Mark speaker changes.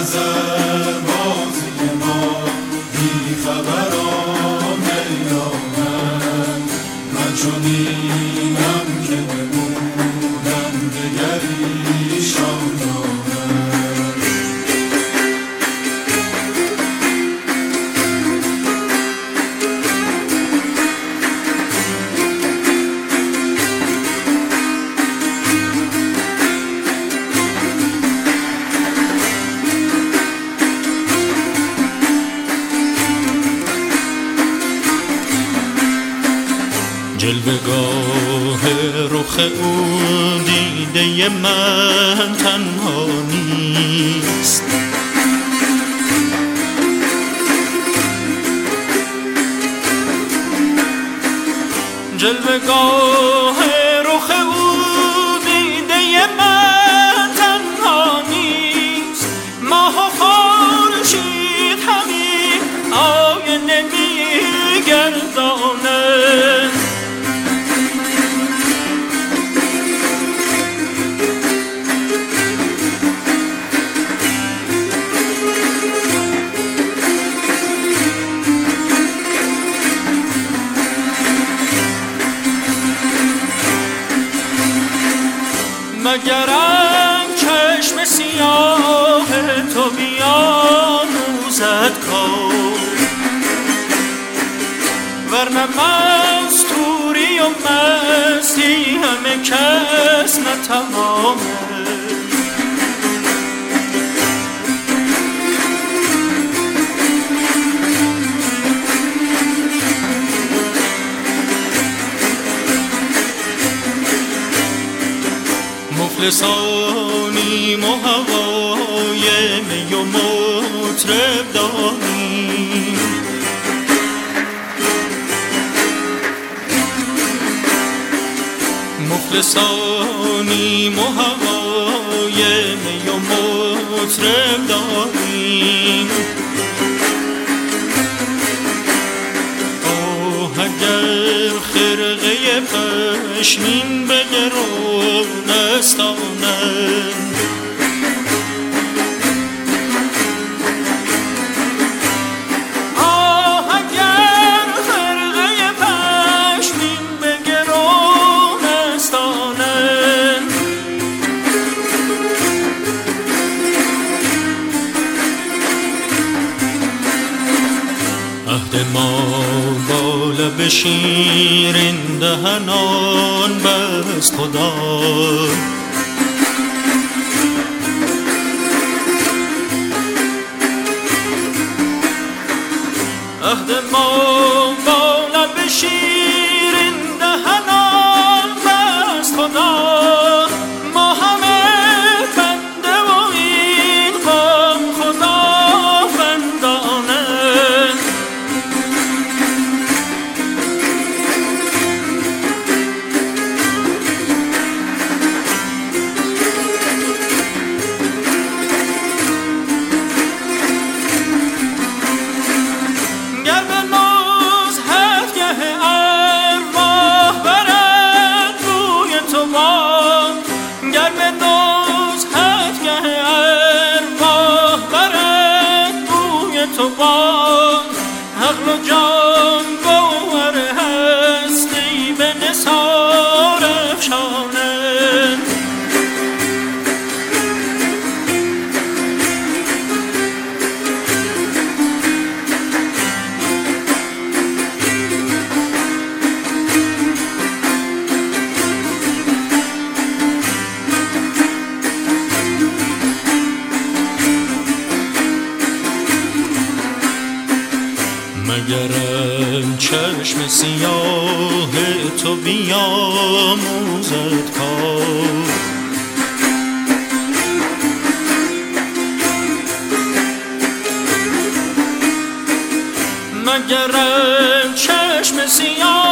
Speaker 1: نظر بازی ما بی خبران میدانند من چنینم که بمونم دگری شادانند
Speaker 2: جلوه‌گاه رخ او دیده من تنها نیست جلوه‌گاه رخ او دیده من تنها نیست ماه و خورشید همین آینه می‌گردانند مگرم چشم سیاه تو بیاموزد کار ورنه مستوری و مستی همه کس نتمامه مفلسانیم و هوای می و مطرب داریم مفلسانیم و هوای می و مطرب داریم اگر خرقه پشمین به گرون استانند اگر خرقه پشمین به گرون استانند عهد ما با لب شیرین دهنان بست خدا عهد ما با لب شیرین دهنان بست خدا ما همه بنده و این قوم خدا بندانه عقل و جان گوهر هستی به نثار افشانند مگرم چشم سیاه تو بیاموزد کار مگرم چشم سیاه